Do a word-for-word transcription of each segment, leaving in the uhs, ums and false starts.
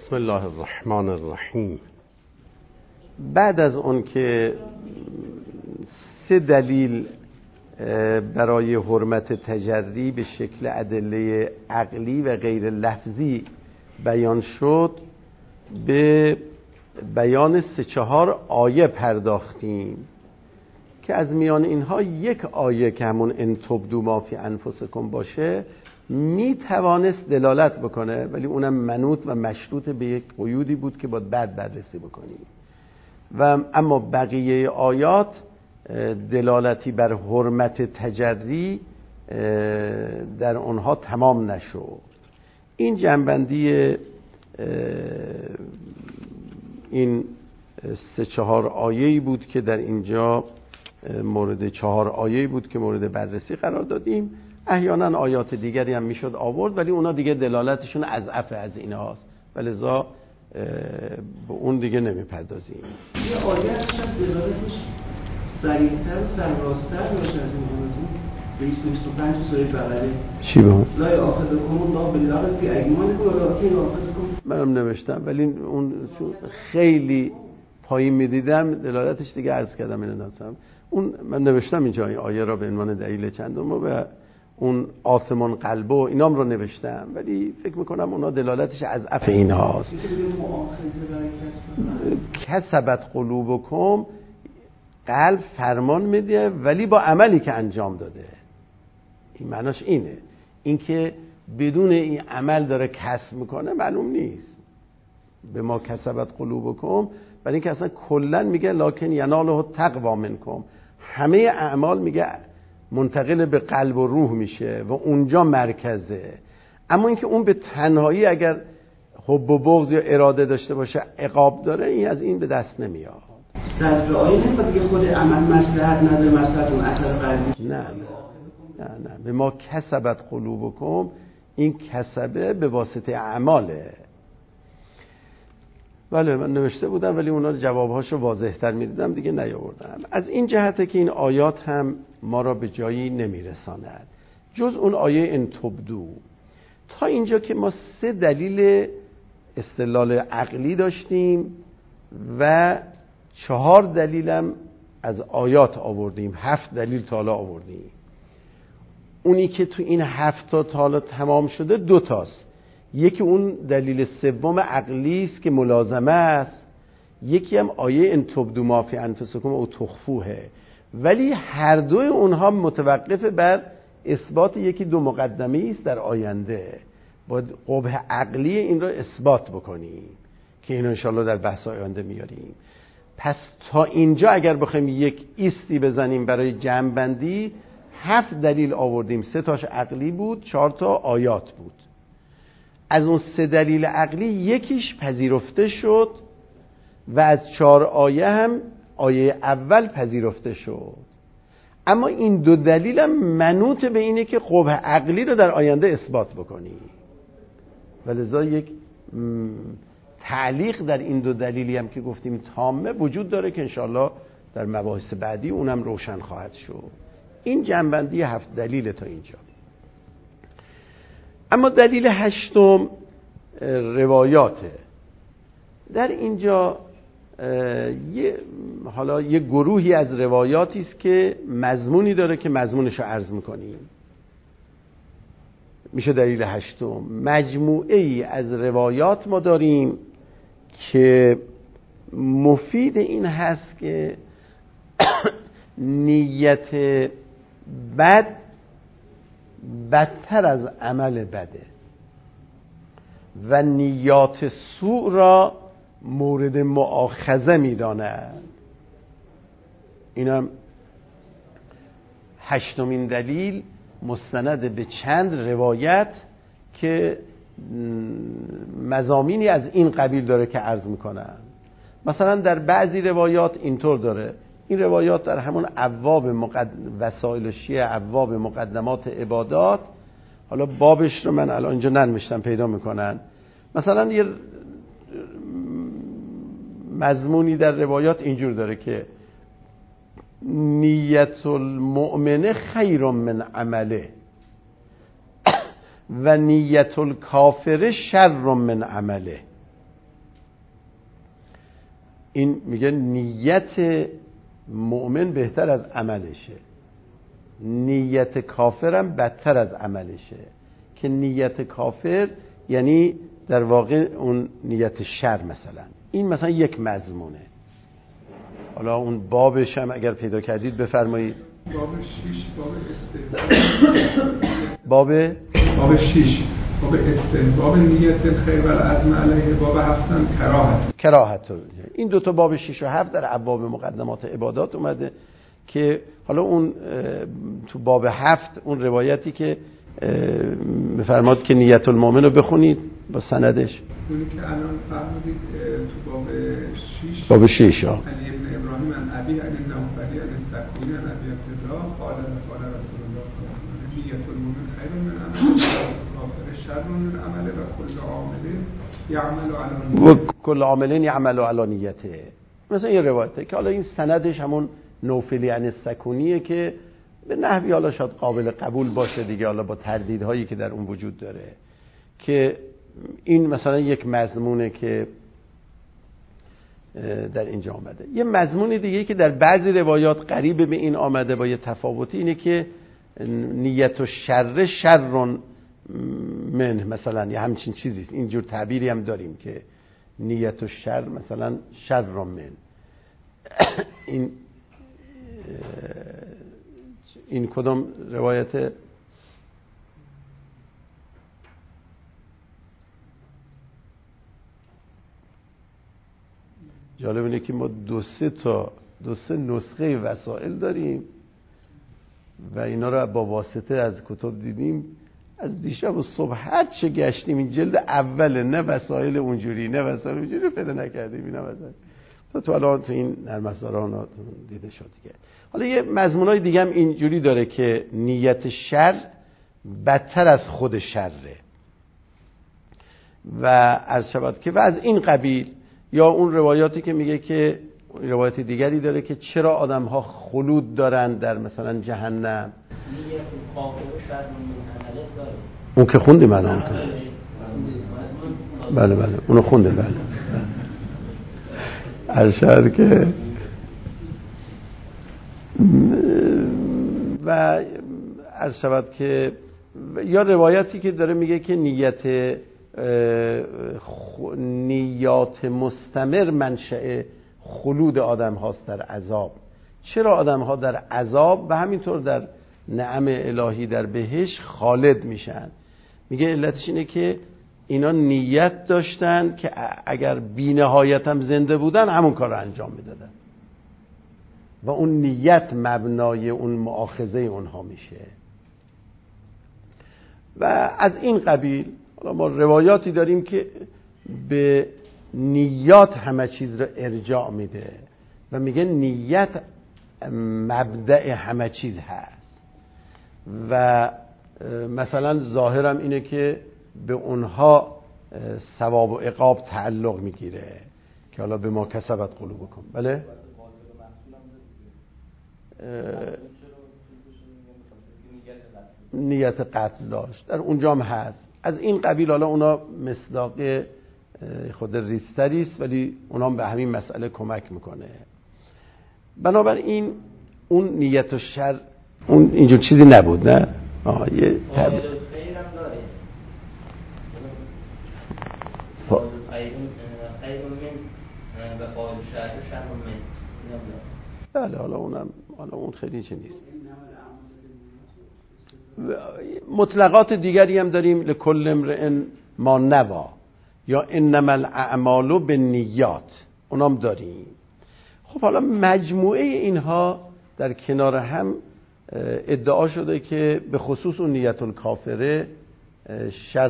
بسم الله الرحمن الرحیم. بعد از اون که سه دلیل برای حرمت تجری به شکل ادله عقلی و غیر لفظی بیان شد، به بیان سه چهار آیه پرداختیم که از میان اینها یک آیه که همون ان تبدوا ما فی انفسکم باشه می توانست دلالت بکنه، ولی اونم منوط و مشروط به یک قیودی بود که باید بعد بررسی بکنیم. و اما بقیه آیات دلالتی بر حرمت تجری در اونها تمام نشد. این جنبندی این سه چهار آیه‌ای بود که در اینجا مورد چهار آیه‌ای بود که مورد بررسی قرار دادیم. احیانا آیات دیگری هم میشد آورد، ولی اونا دیگه دلالتشون اضعف از این هاست، ولذا به اون دیگه نمیپردازیم. یه آیه هست دلالتش ضعیف‌تر و سرراست‌تر باشه از این موضوع. بیست و بیست و پنج سوره بقره چی بود؟ لا یأخذکم الله باللغو فی ایمانکم ولکن یأخذکم. منم نوشتم ولی اون خیلی پایین میدیدم دلالتش دیگه عرض کردم اینو ناسم. اون من نوشتم اینجا این آیه را به عنوان دلیل چندم و اون آسمان قلب و اینام رو نوشتم، ولی فکر میکنم اونا دلالتش از اف این هاست. کسبت قلوبکم، قلب فرمان میده ولی با عملی که انجام داده. این معناش اینه، این که بدون این عمل داره کسب میکنه معلوم نیست. به ما کسبت قلوبکم، ولی این که اصلا کلن میگه لکن یناله تقوا منکم، همه اعمال میگه منتقل به قلب و روح میشه و اونجا مرکزه. اما اینکه اون به تنهایی اگر حب و بغض یا اراده داشته باشه عقاب داره، این از این به دست نمیاد. صدر آیه نمیخواد دیگه خود عمل مصلحت نداره، مصلحت اون اثر قلبی. نه نه نه نه به ما کسبت قلوبکم، این کسبه به واسطه اعماله. بله من نوشته بودم ولی اونا جوابهاشو واضح‌تر می‌دیدم دیگه نیاوردم. از این جهته که این آیات هم ما را به جایی نمیرساند جز اون آیه ان تبدو. تا اینجا که ما سه دلیل استدلال عقلی داشتیم و چهار دلیلم از آیات آوردیم، هفت دلیل تا حالا آوردیم. اونی که تو این هفت تا حالا تمام شده دو تاست. یکی اون دلیل سوم عقلی است که ملازمه است، یکی هم آیه ان تبدوا ما فی انفسکم او تخفوه، ولی هر دوی اونها متوقف بر اثبات یکی دو مقدمه است در آینده. باید قبح عقلی این رو اثبات بکنیم که اینو انشاءالله در بحث آینده میاریم. پس تا اینجا اگر بخوایم یک ایستی بزنیم برای جمع‌بندی، هفت دلیل آوردیم، سه تاش عقلی بود، چهار تا آیات بود. از اون سه دلیل عقلی یکیش پذیرفته شد و از چهار آیه هم آیه اول پذیرفته شد، اما این دو دلیل هم منوط به اینه که قبح عقلی رو در آینده اثبات بکنی. ولذا یک تعلیق در این دو دلیلی هم که گفتیم تامه وجود داره که انشاءالله در مباحث بعدی اونم روشن خواهد شد. این جنبندی هفت دلیل تا اینجا. اما دلیل هشتم روایاته. در اینجا یه حالا یه گروهی از روایاتی است که مضمونی داره که مضمونش رو عرض میکنیم، میشه دلیل هشتم. مجموعه ای از روایات ما داریم که مفید این هست که نیت بد بدتر از عمل بده و نیات سوء را مورد مؤاخذه می‌دانند. اینم هشتمین دلیل مستند به چند روایت که مضامینی از این قبیل داره که عرض میکنن. مثلا در بعضی روایات اینطور داره، این روایات در همون ابواب مقد... وسائل شیعه، ابواب مقدمات عبادات، حالا بابش رو من الان اینجا ننوشتم پیدا میکنن. مثلا یه مضمونی در روایات اینجور داره که نیت المؤمن خیر من عمله و نیت الکافر شر من عمله. این میگه نیت مؤمن بهتر از عملشه، نیت کافرم بدتر از عملشه، که نیت کافر یعنی در واقع اون نیت شر. مثلا این مثلا یک مضمونه. حالا اون بابش هم اگر پیدا کردید بفرمایید. باب شش باب استحباب باب باب شش باب استحباب نیت الخیر و العزم علیه. باب هفتم کراهت. کراهت. این دو تا باب شش و هفت در ابواب مقدمات عبادات اومده که حالا اون تو باب هفت اون روایتی که میفرماد که نیت المؤمن رو بخونید با سندش. اونی که الان فرمودید تو باب شش باب شش ها علی ابن ابراهیم عن ابی عن نوفلی عن سکونی عن ابی عبدالله قال قال رسول الله صلی الله علیه و نیت المؤمن خیر من عمل کافر شر من عمل و کل عامل یعمل علی نیته و کل عامل یعمل علی نیته. مثلا این روایته که حالا این سندش همون نوفلی عن سکونیه که به نحوی حالا شاید قابل قبول باشه دیگه، حالا با تردیدهایی که در اون وجود داره، که این مثلا یک مضمونه که در اینجا آمده. یه مضمون دیگه که در بعضی روایات قریب به این آمده با یه تفاوتی اینه که نیت و شر شر من، مثلا یه همچین چیزی، اینجور تعبیری هم داریم که نیت و شر مثلا شر من. این این کدام روایت؟ جالب اینه که ما دو سه تا دو سه نسخه وسائل داریم و اینا رو با واسطه از کتب دیدیم. از دیشب و صبح هر چه گشتیم این جلد اوله، نه وسائل اونجوری نه وسائل اونجوری پیدا نکردیم. اینا مثلا تو تو الان تو این نرم افزارها دیده شد دیگه. حالا یه مضمونای دیگه هم اینجوری داره که نیت شر بدتر از خود شره و از شباد که و از این قبیل، یا اون روایاتی که میگه که روایت دیگری داره که چرا آدم ها خلود دارن در مثلا جهنم. اون که خوندیم الان. بله بله اونو خونده. بله ارشد که و ارشد که یا روایتی که داره میگه که نیت نیات مستمر منشأ خلود آدم هاست در عذاب. چرا آدم ها در عذاب و همینطور در نعم الهی در بهشت خالد میشن؟ میگه علتش اینه که اینا نیت داشتن که اگر بی نهایت هم زنده بودن همون کار رو انجام میدادن و اون نیت مبنای اون مؤاخذه اونها میشه. و از این قبیل حالا ما روایاتی داریم که به نیات همه چیز رو ارجاع میده و میگه نیت مبدأ همه چیز هست و مثلا ظاهرم اینه که به اونها ثواب و عقاب تعلق میگیره که حالا به ما کسبت قلوبکم. بله نیت قتل داشت در اونجا هم هست. از این قبیل حالا اونا مصداق خود ریستری است ولی اونا به همین مسئله کمک میکنه. بنابراین اون نیت و شر اون اینجور چیزی نبود. نه آه یه تب... ف... بله حالا اونم حالا اون خیلی چه نیست. مطلقات دیگری هم داریم، لکل امرئ ما نوا یا انما الاعمال بالنیات، اونام داریم. خب حالا مجموعه اینها در کنار هم ادعا شده که به خصوص اون نیت الکافره شر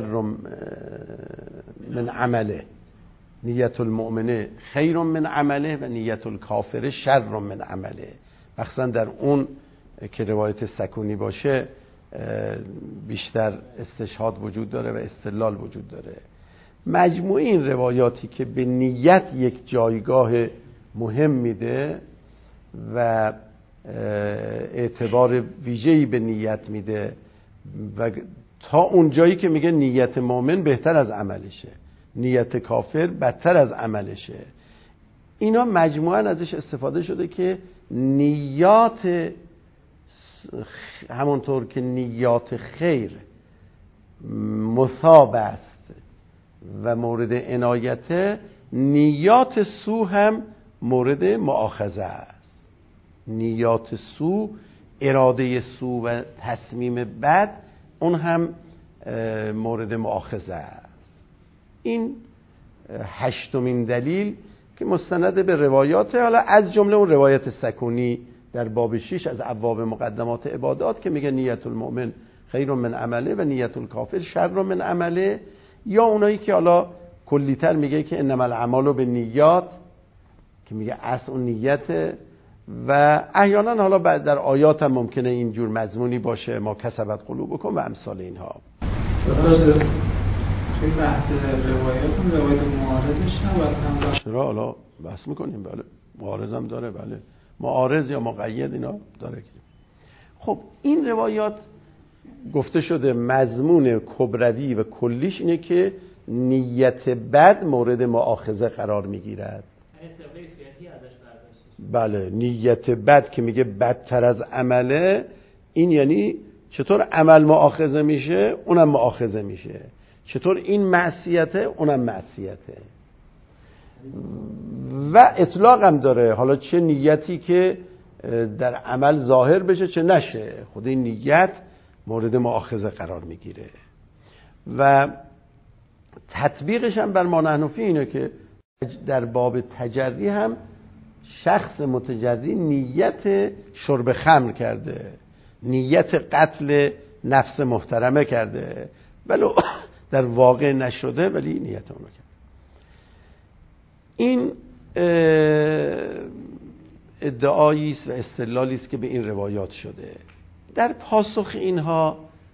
من عمله، نیت المؤمنه خیر من عمله و نیت الکافره شر من عمله. مخصوصا در اون که روایت سکونی باشه بیشتر استشهاد وجود داره و استدلال وجود داره. مجموعه این روایاتی که به نیت یک جایگاه مهم میده و اعتبار ویژه‌ای به نیت میده و تا اون جایی که میگه نیت مؤمن بهتر از عملشه، نیت کافر بدتر از عملشه، اینا مجموعاً ازش استفاده شده که نیات، همونطور که نیات خیر مثاب است و مورد عنایت، نیات سو هم مورد مؤاخذه است. نیات سو، اراده سو و تصمیم بد، اون هم مورد مؤاخذه است. این هشتمین دلیل که مستند به روایات، حالا از جمله اون روایت سکونی در باب شش از ابواب مقدمات عبادات که میگه نیت المؤمن خیر من عمله و نیت الکافر شر من عمله، یا اونایی که حالا کلی‌تر میگه که انما الاعمال بالنیات که میگه اصل اون نیته، و احیانا حالا بعد در آیات هم ممکنه اینجور مضمونی باشه ما کسبت قلوبکم و امثال اینها. استاد خیلی بحث روایات روایت معارضش هم چرا حالا بحث میکنیم؟ بله معارض هم داره، بله معارض یا مقید اینا داره. خب این روایات گفته شده مضمون کبروی و کلیش اینه که نیت بد مورد مؤاخذه قرار میگیرد. بله نیت بد که میگه بدتر از عمله، این یعنی چطور عمل مؤاخذه میشه اونم مؤاخذه میشه، چطور این معصیته اونم معصیته. و اطلاق هم داره، حالا چه نیتی که در عمل ظاهر بشه چه نشه، خود این نیت مورد مؤاخذه قرار میگیره. و تطبیقش هم بر ما نحنفی اینه که در باب تجری هم شخص متجری نیت شرب خمر کرده، نیت قتل نفس محترمه کرده، ولو در واقع نشده ولی نیت اونو کرده. این ادعایی است و استدلالی است که به این روایات شده. در پاسخ اینها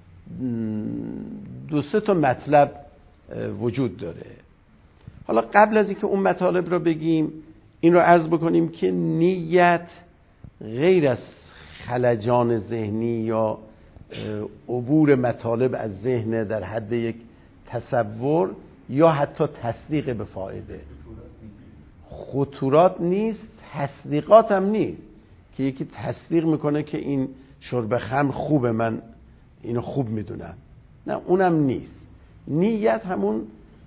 دو سه تا مطلب وجود داره. حالا قبل از اینکه اون مطالب رو بگیم این رو عرض بکنیم که نیت غیر از خلجان ذهنی یا عبور مطالب از ذهن در حد یک تصور یا حتی تصدیق به فائده، خطورات نیست، تصدیقات هم نیست که یکی تصدیق میکنه که این شرب خمر خوبه، من اینو خوب میدونم، نه اونم نیست. نیت همون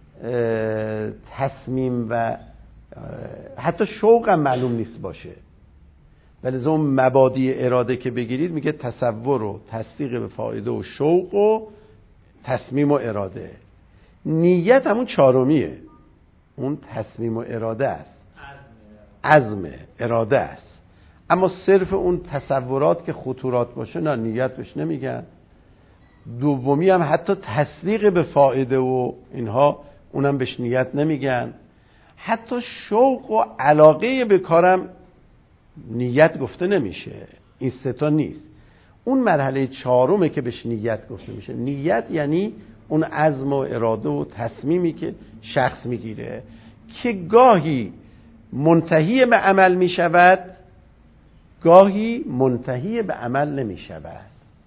تصمیم و حتی شوق هم معلوم نیست باشه، ولی از اون مبادی اراده که بگیرید میگه تصور و تصدیق به فائده و شوق و تصمیم و اراده. نیت همون چهارمیه، اون تصمیم و اراده است، عزم اراده است. اما صرف اون تصورات که خطورات باشه نه نیت بهش نمیگن. دومی هم حتی تصدیق به فائده و اینها اونم بهش نیت نمیگن. حتی شوق و علاقه به کارم نیت گفته نمیشه. این سه تا نیست. اون مرحله چهارمه که بهش نیت گفته میشه. نیت یعنی اون عزم و اراده و تصمیمی که شخص میگیره که گاهی منتهی به عمل میشود، گاهی منتهی به عمل نمیشود.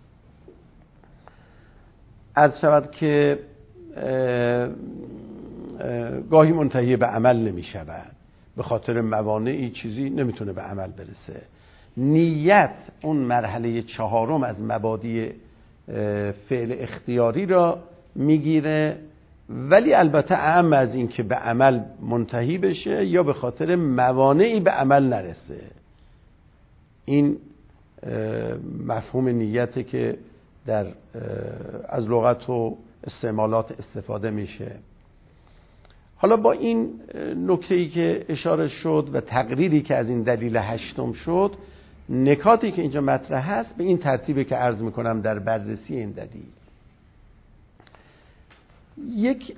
عرض شود که گاهی منتهی به عمل نمیشود، به خاطر موانعی چیزی نمیتونه به عمل برسه. نیت اون مرحله چهارم از مبادی فعل اختیاری را میگیره، ولی البته اهم از این که به عمل منتهی بشه یا به خاطر موانعی به عمل نرسه. این مفهوم نیته که در از لغت و استعمالات استفاده میشه. حالا با این نکته‌ای که اشاره شد و تقریری که از این دلیل هشتم شد، نکاتی که اینجا مطرح هست به این ترتیبی که عرض میکنم در بررسی این دلیل. یک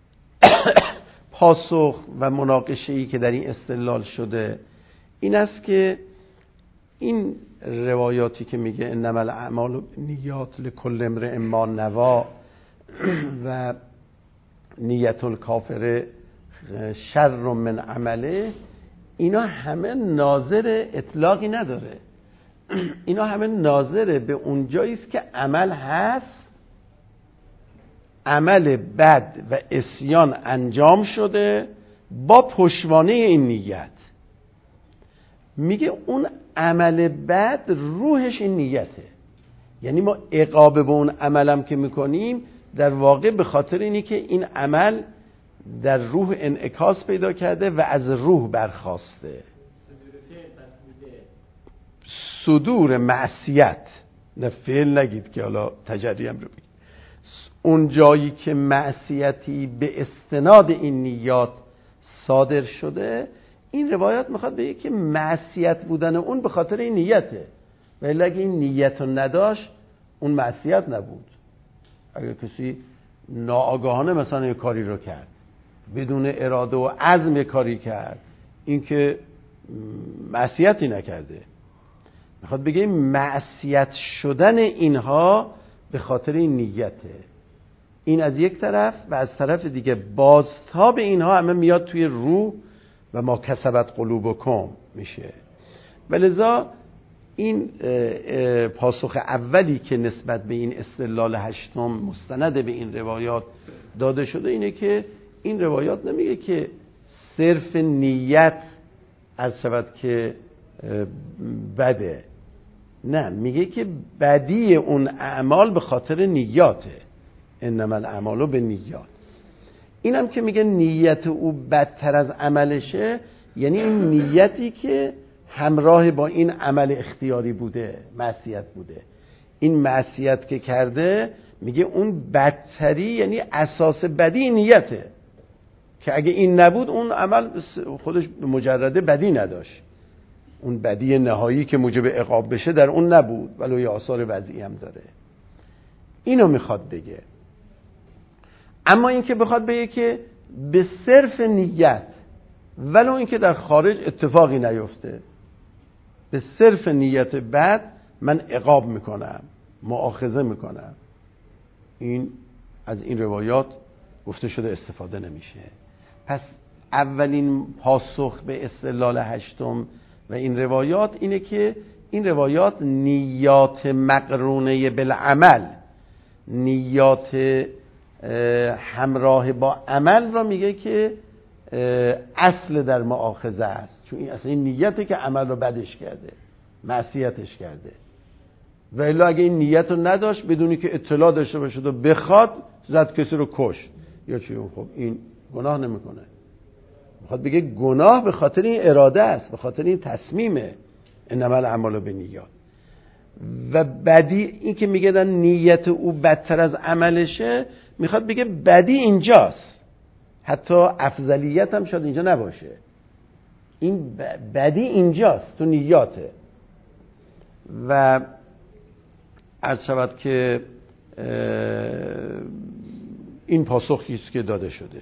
پاسخ و مناقشه‌ای که در این استدلال شده این است که این روایاتی که میگه انما الاعمال بالنیات لکل امرئ ما نوی و نیت الکافر شر من عمله، اینا همه ناظر اطلاقی نداره. اینا همه ناظر به اون جایی است که عمل هست، عمل بد و عصیان انجام شده با پشتوانه این نیت. میگه اون عمل بد روحش این نیته. یعنی ما عقاب به اون عملم که میکنیم در واقع به خاطر اینی که این عمل در روح انعکاس پیدا کرده و از روح برخاسته. صدور معصیت، نه فعل نگید که حالا تجری هم رو بگید. اون جایی که معصیتی به استناد این نیات صادر شده، این روایات میخواد بگه که معصیت بودن اون به خاطر این نیته، ولی اگه این نیت رو نداشت اون معصیت نبود. اگه کسی ناآگاهانه مثلا یه کاری رو کرد بدون اراده و عزم یه کاری کرد، این که معصیتی نکرده. میخواد بگه معصیت شدن اینها به خاطر این نیته. این از یک طرف، و از طرف دیگه بازتاب اینها همه میاد توی روح و ما کسبت قلوبکم میشه. ولذا این پاسخ اولی که نسبت به این استدلال هشتم مستند به این روایات داده شده اینه که این روایات نمیگه که صرف نیت از شود که بده، نه، میگه که بدی اون اعمال به خاطر نیاته. انما الاعمال بالنیات. اینم که میگه نیت او بدتر از عملشه، یعنی این نیتی که همراه با این عمل اختیاری بوده، معصیت بوده. این معصیت که کرده میگه اون بدتری، یعنی اساس بدی نیته، که اگه این نبود اون عمل خودش به مجرده بدی نداشت، اون بدی نهایی که موجب عقاب بشه در اون نبود، ولو یه آثار وضعی هم داره. اینو میخواد بگه. اما این که بخواد بگه که به صرف نیت، ولو این که در خارج اتفاقی نیفته، به صرف نیت بد من عقاب میکنم، مؤاخذه میکنم، این از این روایات گفته شده استفاده نمیشه. پس اولین پاسخ به استدلال هشتم و این روایات اینه که این روایات نیات مقرونه بالعمل، نیات همراه با عمل را میگه که اصل در مؤاخذه است، چون این اصلا این نیته که عمل رو بدش کرده، معصیتش کرده. و الا اگه این نیت رو نداشت بدونی که اطلاع داشته باشه و بخواد زد کسی رو کش یا چی، خب این گناه نمیکنه. میخواد بگه گناه به خاطر این اراده است، به خاطر این تصمیمه. انما الاعمال بالنیات. و بدی این که میگه در نیت او بدتر از عملشه، میخواد بگه بدی اینجاست، حتی افضلیت هم شاید اینجا نباشه، این بدی اینجاست تو نیاته. و عرض شود که این پاسخی است که داده شده.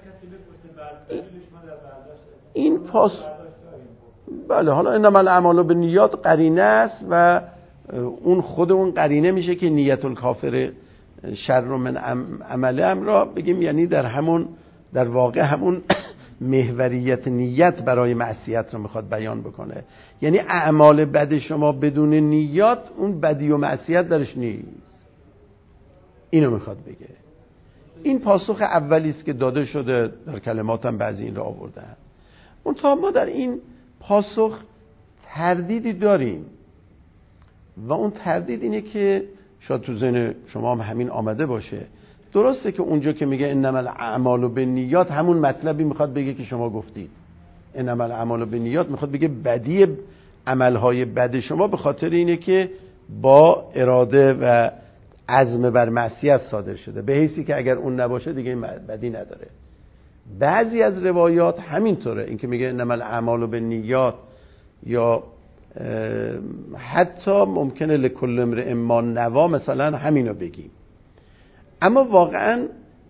این پاسخ بله، حالا انما الاعمال بالنیات قرینه است و اون خود اون قرینه میشه که نیت الکافر شر من عمله هم را بگیم، یعنی در همون در واقع همون محوریت نیت برای معصیت رو میخواد بیان بکنه. یعنی اعمال بد شما بدون نیات اون بدی و معصیت درش نیست، اینو میخواد بگه. این پاسخ اولی است که داده شده، در کلماتم بعضی این را آوردن. اون تا ما در این پاسخ تردیدی داریم و اون تردید اینه که شاید تو ذهن شما هم همین آمده باشه. درسته که اونجا که میگه انما الاعمال بالنیات همون مطلبی میخواد بگه که شما گفتید. انما الاعمال بالنیات میخواد بگه بدی عملهای بد شما به خاطر اینه که با اراده و عزم بر معصیت صادر شده، به حیثی که اگر اون نباشه دیگه بدی نداره. بعضی از روایات همینطوره، این که میگه انما الاعمال بالنیات، یا حتی ممکنه لکل امرئ ما نوا مثلا همینو بگیم. اما واقعا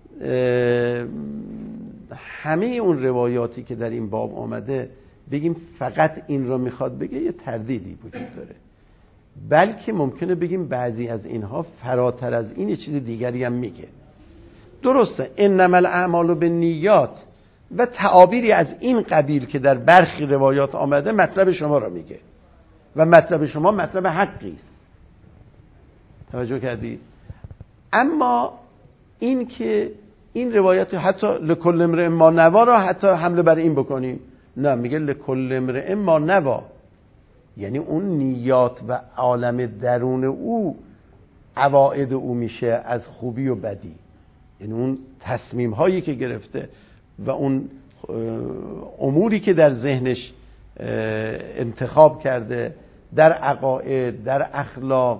همه اون روایاتی که در این باب آمده بگیم فقط این رو میخواد بگه، یه تردیدی وجود داره. بلکه ممکنه بگیم بعضی از اینها فراتر از این یه چیز دیگری هم میگه. درسته انما الاعمال بالنیات و تعابیری از این قبیل که در برخی روایات آمده مطلب شما رو میگه و مطلب شما مطلب حقی است. توجه کردید؟ اما این که این روایت حتی لکل امرئ ما نوا را حتی حمله بر این بکنیم، نه، میگه لکل امرئ ما نوا، یعنی اون نیات و عالم درون او عواعد او میشه از خوبی و بدی، یعنی اون تصمیم هایی که گرفته و اون اموری که در ذهنش انتخاب کرده در عقاید، در اخلاق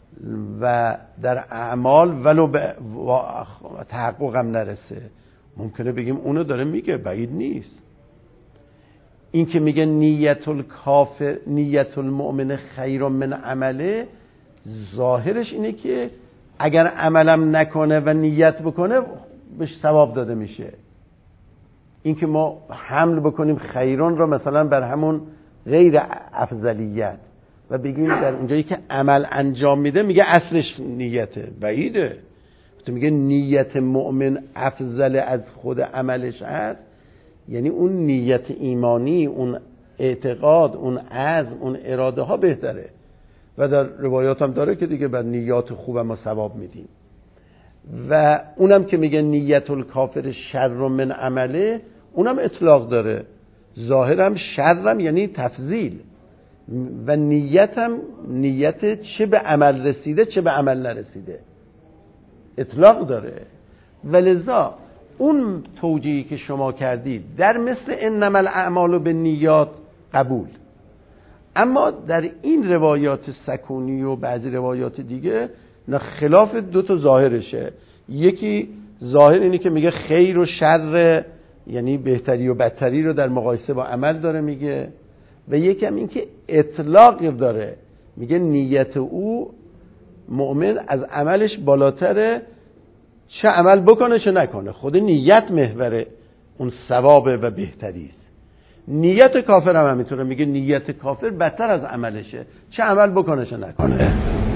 و در اعمال، ولو به تحقق هم نرسه، ممکنه بگیم اونو داره میگه، بعید نیست. این که میگه نیت الکافر نیت المؤمن خیر من عمله، ظاهرش اینه که اگر عملم نکنه و نیت بکنه بهش ثواب داده میشه. این که ما حمل بکنیم خیرون را مثلا بر همون غیر افضلیت و بگیم در اونجایی که عمل انجام میده میگه اصلش نیته، بعیده. تو میگه نیت مؤمن افضل از خود عملش هست، یعنی اون نیت ایمانی، اون اعتقاد، اون عزم، اون اراده ها بهتره. و در روایات هم داره که دیگه بر نیات خوب ما ثواب میدیم. و اونم که میگه نیت الکافر شر من عمله، اونم اطلاق داره، ظاهرم شرم یعنی تفضیل، و نیتم نیت چه به عمل رسیده چه به عمل نرسیده اطلاق داره. ولذا اون توجیهی که شما کردید در مثل انما الاعمال بالنیات قبول، اما در این روایات سکونی و بعضی روایات دیگه نه، خلاف دو تا ظاهرشه. یکی ظاهر اینه که میگه خیر و شر، یعنی بهتری و بدتری رو در مقایسه با عمل داره میگه، و یکی هم این که اطلاق داره، میگه نیت او مؤمن از عملش بالاتره، چه عمل بکنه چه نکنه، خود نیت محور اون ثوابه و بهتری است. نیت کافر هم همینطوره، میگه نیت کافر بدتر از عملشه، چه عمل بکنه چه نکنه.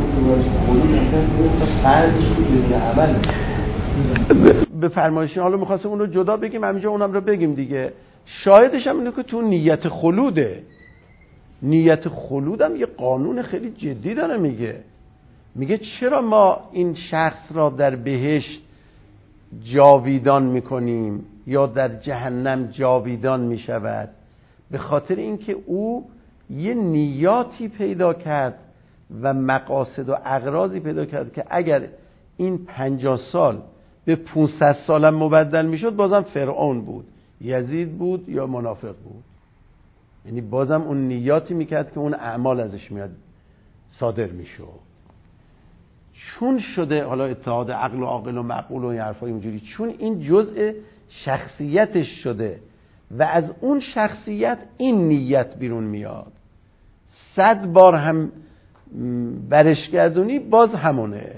به فرمایشی حالا می‌خواستم اون رو جدا بگیم، همینجا اونم رو بگیم دیگه. شاهدش هم اینه که تو نیت خلوده، نیت خلود هم یه قانون خیلی جدی داره. میگه میگه چرا ما این شخص را در بهشت جاویدان میکنیم یا در جهنم جاویدان میشود؟ به خاطر اینکه او یه نیاتی پیدا کرد و مقاصد و اغراضی پیدا کرد که اگر این پنجاه سال به پانصد سالم مبدل میشد بازم فرعون بود، یزید بود یا منافق بود. یعنی بازم اون نیاتی میکرد که اون اعمال ازش میاد صادر میشد. چون شده حالا اتحاد عقل و عاقل و معقول و این حرفای اونجوری، چون این جزء شخصیتش شده و از اون شخصیت این نیت بیرون میاد، صد بار هم برش گردونی باز همونه.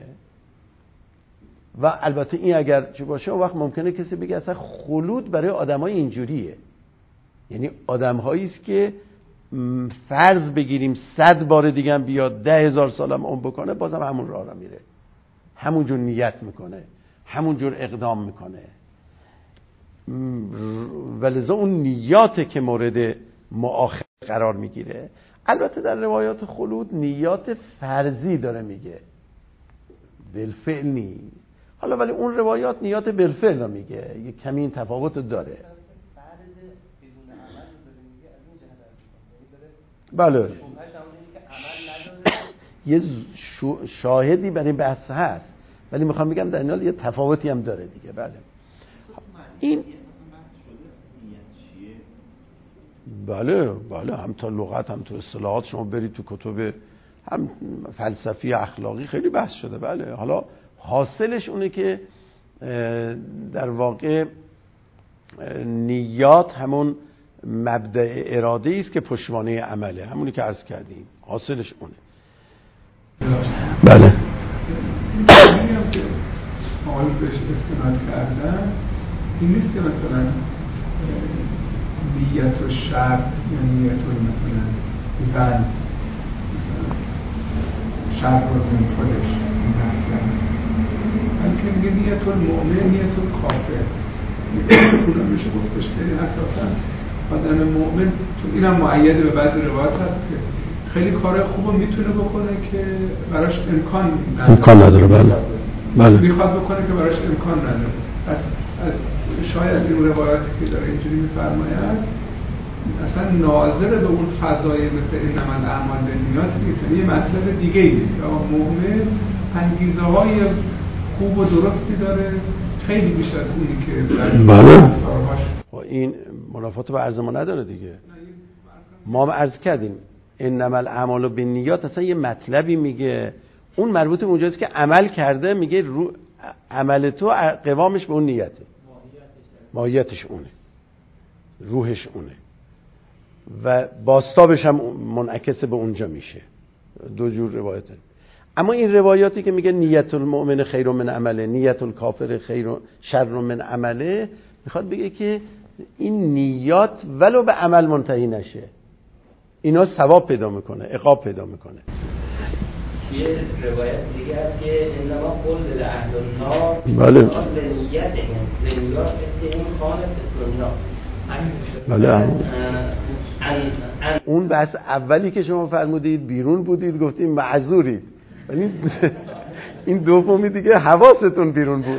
و البته این اگر چه باشه اون وقت ممکنه کسی بگه اصلا خلود برای آدمای اینجوریه، یعنی آدم‌هایی است که فرض بگیریم صد بار دیگه هم بیاد ده هزار سالم عمر بکنه بازم همون راه را میره، همون جور نیت میکنه، همون جور اقدام میکنه. ولذا اون نیاته که مورد مؤاخذه قرار میگیره. البته در روایات خلود نیات فرضی داره میگه، بالفعل نیست. حالا ولی اون روایات نیات بالفعل رو میگه، یه کمی این تفاوت داره. بله یه شاهدی برای بحث هست، ولی میخوام بگم در این حال یه تفاوتی هم داره دیگه. بله این بله بله هم تا لغت هم تو اصطلاحات شما برید تو کتب هم فلسفی اخلاقی خیلی بحث شده. بله حالا حاصلش اونه که در واقع نیات همون مبدأ اراده است که پشتوانه عمله، همونی که عرض کردیم، حاصلش اونه. بله این هم که آقای بهش استناد کردن این نیست که مثلا نیت و شر یا نیت و مثلا زن مثلا شر رو زن خودش این هست کرد، بلکه میگه نیت و مؤمن نیت و کافر. اونم میشه گفتش که اساسا آدم مؤمن تو اینم معید به بعضی روایات هست که خیلی کار خوب میتونه بکنه که براش امکان نداره امکان نداره بله بله میخواد بکنه که براش امکان نداره. از, از شاید این روایاتی که داره اینجوری میفرماید اصلا ناظر به اون فضای مثل انما الاعمال بالنیات نیست، یعنی یه مطلب دیگه ای نیست. مؤمن انگیزه های خوب و درستی داره، خیلی بیشتر از اونی که بله این منافات با عرض ما نداره دیگه. ما هم عرض کردیم انما الاعمال بالنیات اصلا یه مطلبی میگه، اون مربوط به اونجاست که عمل کرده، میگه رو عمل تو قوامش به اون نیته، ماهیتش اونه، روحش اونه و باستابش هم منعکس به اونجا میشه. دو جور روایته. اما این روایاتی که میگه نیت المؤمن خیر من عمله، نیت الکافر خیر شر من عمله، میخواد بگه که این نیات ولو به عمل منتهی نشه اینا ثواب پیدا میکنه، عقاب پیدا میکنه. یه روایت دیگه هست که انما قول اهل النار بله لنیتهم لنیات اتهم خالد دنیا. بله اون بحث اولی که شما فرمودید بیرون بودید گفتیم معذورید، ولی این دومی دیگه حواستون بیرون بود.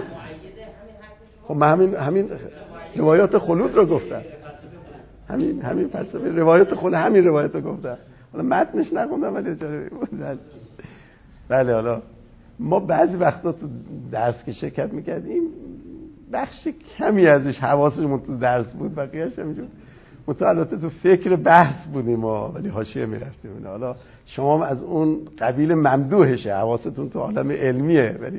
خب من همین همین روایات خلود رو گفتم، همین همین فلسفه روایات خلود، همین روایات رو گفتم. حالا متنش نخوندم ولی اجازه بدید. بله حالا ما بعضی وقتا تو درس که شرکت میکردیم بخش کمی ازش حواسمون تو درس بود، بقیه‌اش همینجور متعلقه تو فکر بحث بودیم ما، ولی حاشیه میرفتیم. حالا شما هم از اون قبیل ممدوحشه، حواستون تو عالم علمیه ولی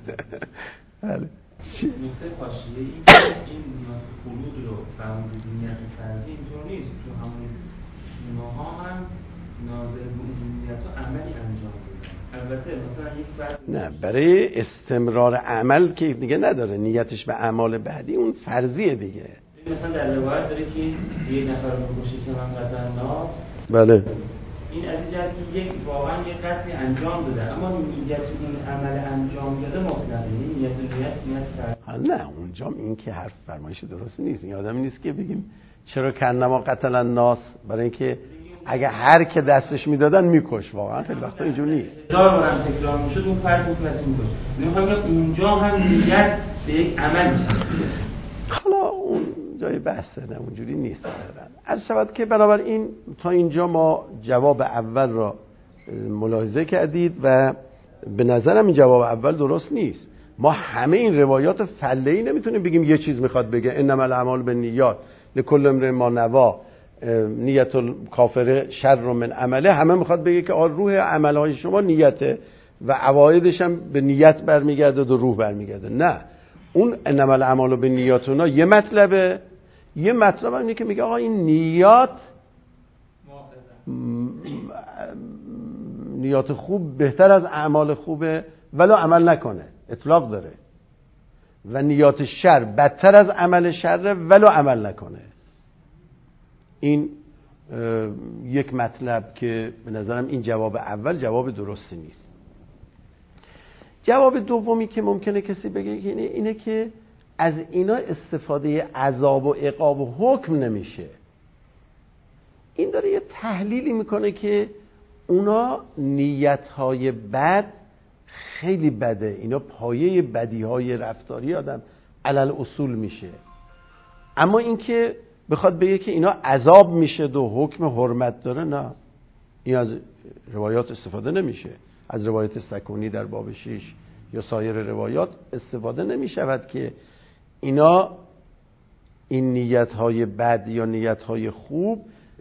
بله. نکته حاشیه این که این نیات خلود رو فرمودید نیت فرضی اینطور نیست، تو همون ماها هم ناظر به اون نیت و عملی انجام بدن. البته مثلا یک فرد نه برای استمرار عمل که دیگه نداره، نیتش به اعمال بعدی اون فرضیه دیگه. مثلا در روایت داره که یک نفر رو بکشه که من قتل ناس، بله این از جهت که یک واقعا یک قتلی انجام داده، اما نیت اون عمل انجام داده مطلقه، یعنی نیت نیت نیت فرض. نه اونجا این که حرف فرمایش درست نیست. این آدمی نیست که بگیم چرا کنما قتل الناس، برای اینکه اگه هر که دستش میدادن میکش. واقعا خیلی وقتا اینجور نیست. هزار بار هم تکرار میشد اون فرد بود نسی میکش. نمیخوام اونجا هم نیت به یک عمل میشه. حالا اون جای بحثه، نه اونجوری نیست. از شود که برابر این تا اینجا ما جواب اول را ملاحظه کردید و به نظرم این جواب اول درست نیست. ما همه این روایات فله‌ای نمیتونیم بگیم یه چیز میخواد بگه انما الاعمال بالنیات لکل امرئ ما نوی، نیت الکافر شر من عمله، همه میخواد بگه که آ روح عملهای شما نیته و عوایدش هم به نیت برمیگرده و روح برمیگرده. نه، اون انما الاعمال بالنیات اونا یه مطلبه، یه مطلب اینه که میگه آقا این نیات نیات خوب بهتر از اعمال خوبه ولو عمل نکنه، اطلاق داره، و نیات شر بدتر از عمل شر ولو عمل نکنه. این یک مطلب که به نظرم این جواب اول جواب درستی نیست. جواب دومی که ممکنه کسی بگه اینه, اینه که از اینا استفاده عذاب و عقاب و حکم نمیشه. این داره یه تحلیلی میکنه که اونا نیتهای بد خیلی بده، اینا پایه بدیهای رفتاری آدم علل اصول میشه، اما اینکه بخواد بگه که اینا عذاب میشه و حکم حرمت داره، نه، این از روایات استفاده نمیشه. از روایت سکونی در باب شیش یا سایر روایات استفاده نمیشود که اینا این نیتهای بد یا نیتهای خوب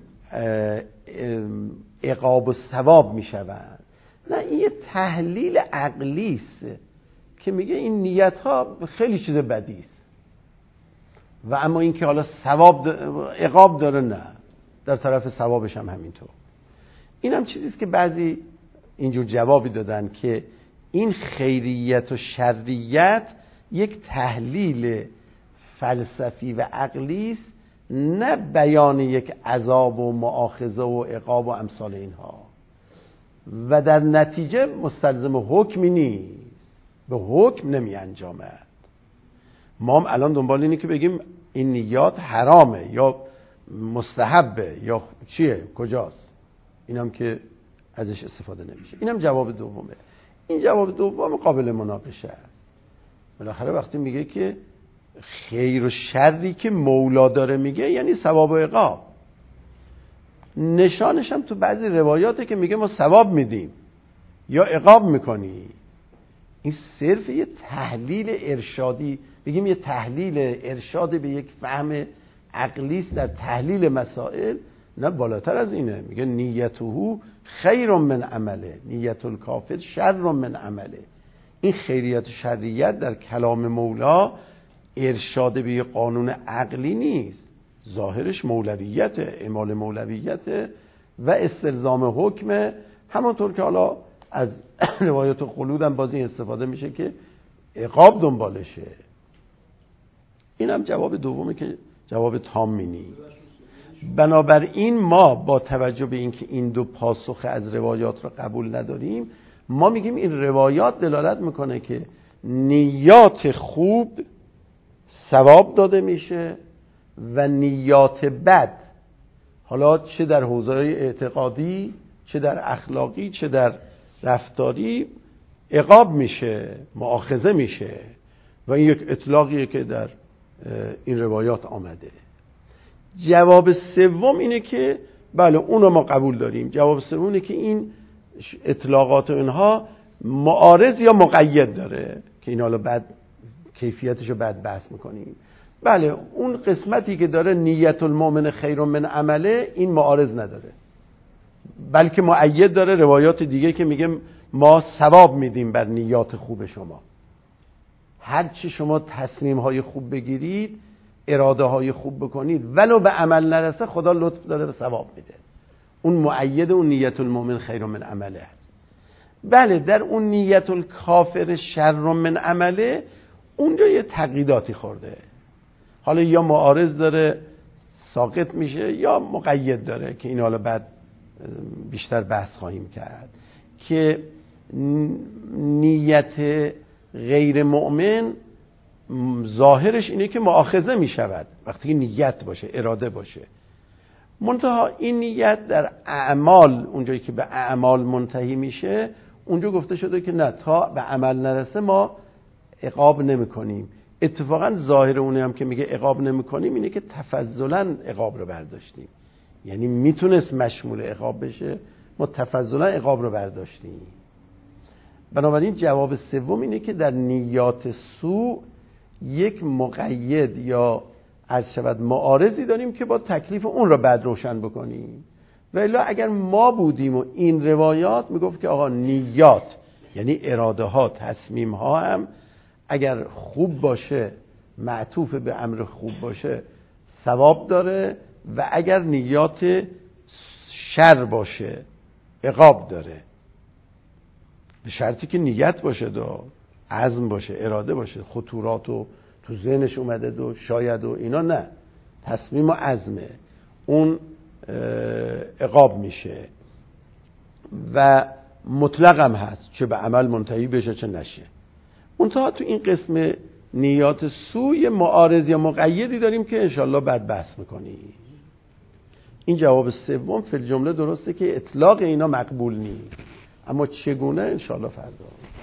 عقاب و ثواب میشوند. نه، این یه تحلیل عقلی است که میگه این نیتها خیلی چیز بدی است و اما این که حالا ثواب عقاب داره، نه، در طرف ثوابش هم همینطور. این هم چیزی است که بعضی اینجور جوابی دادن که این خیریت و شریت یک تحلیل فلسفی و عقلی است، نه بیان یک عذاب و مؤاخذه و عقاب و امثال اینها، و در نتیجه مستلزم حکمی نیست، به حکم نمی انجامد. ما هم الان دنبال اینه که بگیم این نیات حرامه یا مستحبه یا چیه، کجاست، اینم که ازش استفاده نمیشه. اینم جواب دومه. این جواب دوم قابل مناقشه است. بالاخره وقتی میگه که خیر و شری که مولا داره میگه یعنی ثواب و عقاب، نشانش هم تو بعضی روایاته که میگه ما ثواب میدیم یا عقاب میکنی. این صرف یه تحلیل ارشادی، بگیم یه تحلیل ارشاد به یک فهم عقلی است در تحلیل مسائل، نه بالاتر از اینه. میگه نیته خیر من عمله، نیت الکافر شر من عمله. این خیریت و شریت در کلام مولا ارشاد به یه قانون عقلی نیست، ظاهرش مولویت، اعمال مولویت و استلزام حکم. همانطور که حالا از روایت خلود هم بازی استفاده میشه که عقاب دنبالشه. این هم جواب دومه که جواب تامی نیست. بنابراین ما با توجه به اینکه این دو پاسخ از روایات رو قبول نداریم، ما میگیم این روایات دلالت میکنه که نیات خوب ثواب داده میشه و نیات بد، حالا چه در حوزه‌های اعتقادی، چه در اخلاقی، چه در رفتاری، عقاب میشه، مؤاخذه میشه. و این یک اطلاقیه که در این روایات آمده. جواب سوم اینه که بله اونو ما قبول داریم. جواب سوم اینه که این اطلاقات و اینها معارض یا مقید داره که این حالا بعد کیفیتشو بعد بحث میکنیم. بله اون قسمتی که داره نیت المؤمن خیر من عمله، این معارض نداره، بلکه مؤید داره روایات دیگه که میگه ما ثواب میدیم بر نیات خوب شما. هر چی شما تصمیم های خوب بگیرید، اراده های خوب بکنید، ولو به عمل نرسه، خدا لطف داره و ثواب میده. اون مؤید اون نیت المؤمن خیر من عمله هست. بله در اون نیت الکافر شر من عمله، اونجا یه تقییداتی خورده، حالا یا معارض داره ساقط میشه یا مقید داره که این حالا بعد بیشتر بحث خواهیم کرد. که نیت غیر مؤمن ظاهرش اینه که مؤاخذه میشود وقتی که نیت باشه، اراده باشه. منتها این نیت در اعمال، اونجایی که به اعمال منتهی میشه، اونجا گفته شده که نه، تا به عمل نرسه ما عقاب نمی کنیم. اتفاقا ظاهر اونه هم که میگه عقاب نمی کنیم اینه که تفضلا عقاب رو برداشتیم، یعنی میتونست مشمول عقاب بشه، ما تفضلا عقاب رو برداشتیم. بنابراین جواب سوم اینه که در نیات سو یک مقید یا عرض شود معارضی داریم که با تکلیف اون رو بعد روشن بکنیم. و الا اگر ما بودیم و این روایات میگفت که آقا نیات یعنی اراده ها، تصمیم ها هم اگر خوب باشه، معطوف به امر خوب باشه، ثواب داره، و اگر نیات شر باشه عقاب داره، به شرطی که نیت باشه، دو عزم باشه، اراده باشه. خطورات و تو ذهنش اومده دو شاید و اینا نه، تصمیم و عزمه، اون عقاب میشه. و مطلق هم هست، چه به عمل منتهی بشه چه نشه. منتها تو این قسم نیات سوی معارض یا مقیدی داریم که انشالله بعد بحث میکنیم. این جواب سوم فی الجمله درسته که اطلاق اینا مقبول نیست، اما چگونه انشالله فردا.